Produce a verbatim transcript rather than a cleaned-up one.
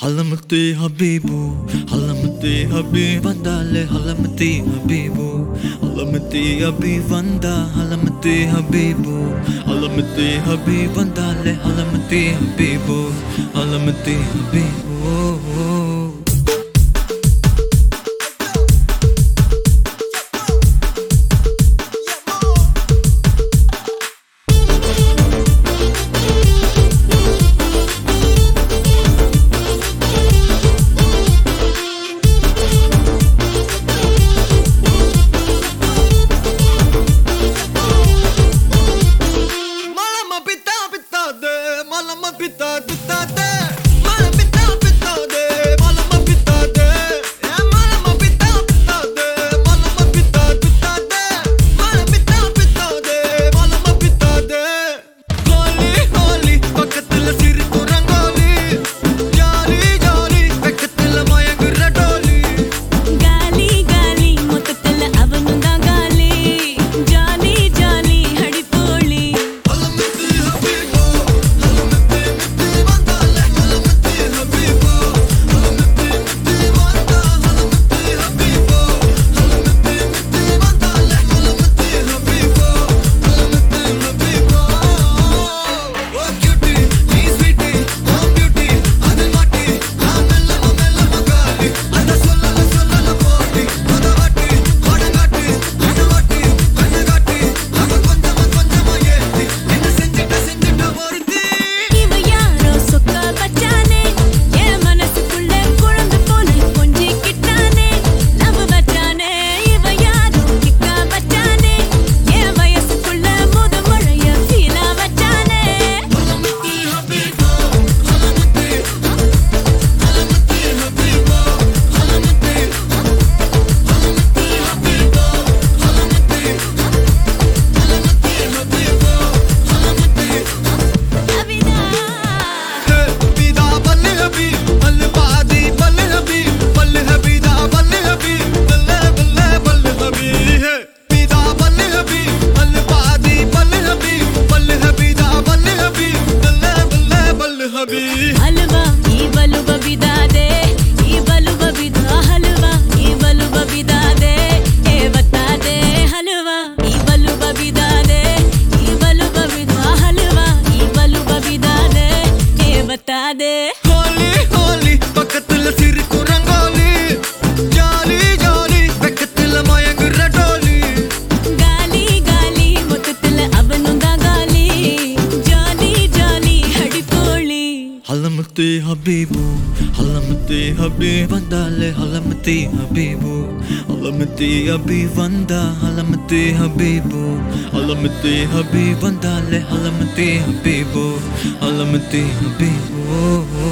Halamati Habibu, Halamati Habib Vandale, Halamati Habibu, Halamati Habib Vanda, Halamati Habibu, Halamati Habib Vandale, Halamati Habibu, Halamati Habibu. हलवा ई बलु बबिदा दे ई बलु बबिदा हलवा ई बलु बबिदा दे ए बता दे हलवा ई बलु बबिदा दे ई बलु बबिदा हलवा ई बलु बबिदा दे ए बता दे होली होली பக்கத்துல சிரிக்கு rangoli jolly jolly பக்கத்துல மயங்குற டோலி गाली गाली முத்தத்துல அவனுந்தா गाली ஜாலி ஜாலி ஹடி போலி Halamati Habibu, Halamati Habib Vandale, Halamati Habibu, Halamati Habib Vanda, Halamati Habibu, Halamati Habib Vandale, Halamati Habibu, Halamati Habibu.